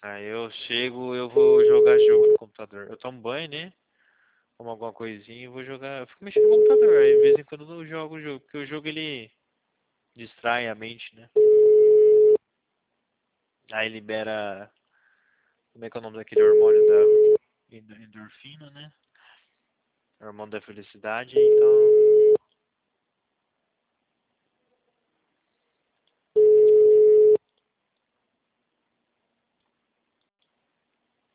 Aí eu chego, eu vou jogar jogo no computador. Eu tomo banho, né? Como alguma coisinha e vou jogar. Eu fico mexendo no computador. Aí de vez em quando eu jogo o jogo. Porque o jogo ele distrai a mente, né? Aí libera. Como é que é o nome daquele hormônio da endorfina, né? Hormônio da felicidade. Então